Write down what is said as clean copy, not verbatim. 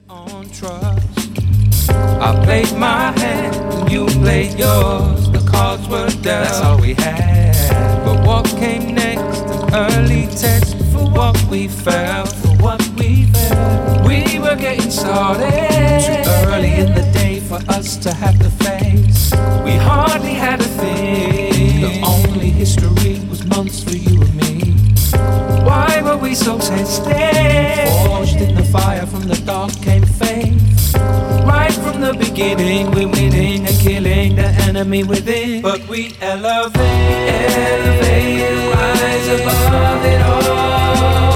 On trust, I played my hand and you played yours. The cards were dealt, that's all we had. But what came next? An early test for what we felt, for what we felt. We were getting started too early in the day for us to have to face. We hardly had a thing. The only history was months for you and me. Why were we so tested? Forged in the fire, from the dark came faith. Right from the beginning, we're winning and killing the enemy within. But we elevate, rise above it all.